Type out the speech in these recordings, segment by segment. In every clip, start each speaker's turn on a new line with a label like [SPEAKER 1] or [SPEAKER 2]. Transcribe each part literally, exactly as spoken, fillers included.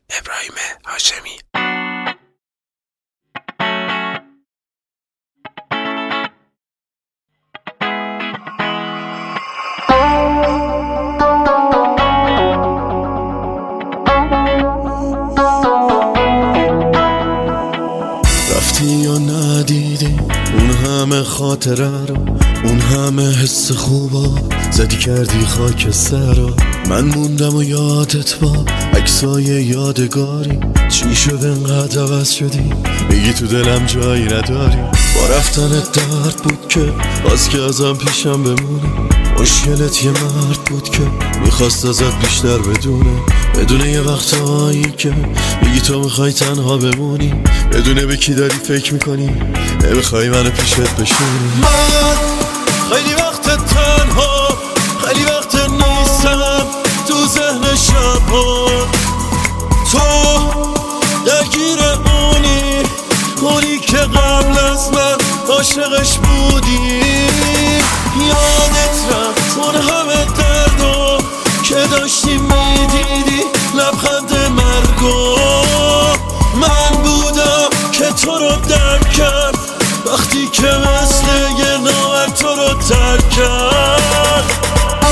[SPEAKER 1] ابراهیم هاشمی.
[SPEAKER 2] رفتی یا ندیدی اون همه خاطره رو، اون همه حس خوبا زدی کردی خاک سرا. من موندم و یادت با عکسای یادگاری. چی شد انقدر عوض شدی؟ میگی تو دلم جایی نداری. با رفتنت درد بود که باز که ازم پیشم بمونی. مشکلت یه مرد بود که میخواست ازت بیشتر بدونه. بدونه یه وقتایی که میگی تو میخوای تنها بمونی. بدونه به کی داری فکر میکنی، نمیخوای منو پیشت بشونی. من خیلی وقت تنها، خیلی وقت نیستم تو ذهن شبها. تو درگیر اونی، اونی که قبل از من عاشقش بودی. یادت رفت اون همه دردو که داشتی میدیدی، لبخند مرگو. من بودم که تو رو درک کرد وقتی که مثل یه نامرد تو رو ترک کرد.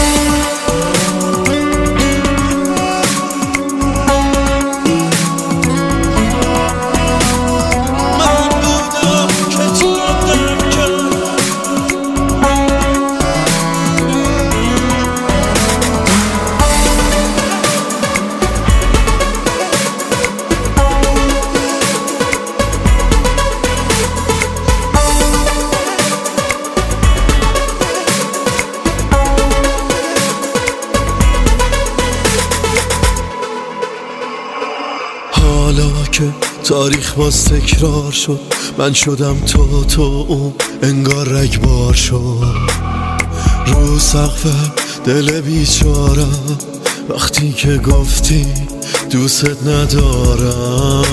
[SPEAKER 2] حالا که تاریخ باز تکرار شد، من شدم تو تو اون انگار رگبار شد. رو سقف دل بیچارم وقتی که گفتی دوست ندارم.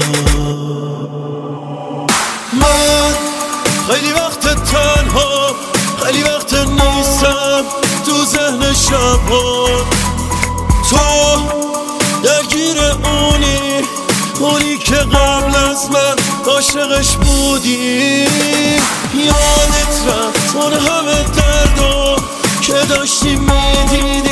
[SPEAKER 2] من خیلی وقت تنها، خیلی وقت نیستم تو ذهن شبها. تو درگیر اونی، اونی که قبل از من عاشقش بودی. یادت رفت اون همه دردو که داشتی میدیدی،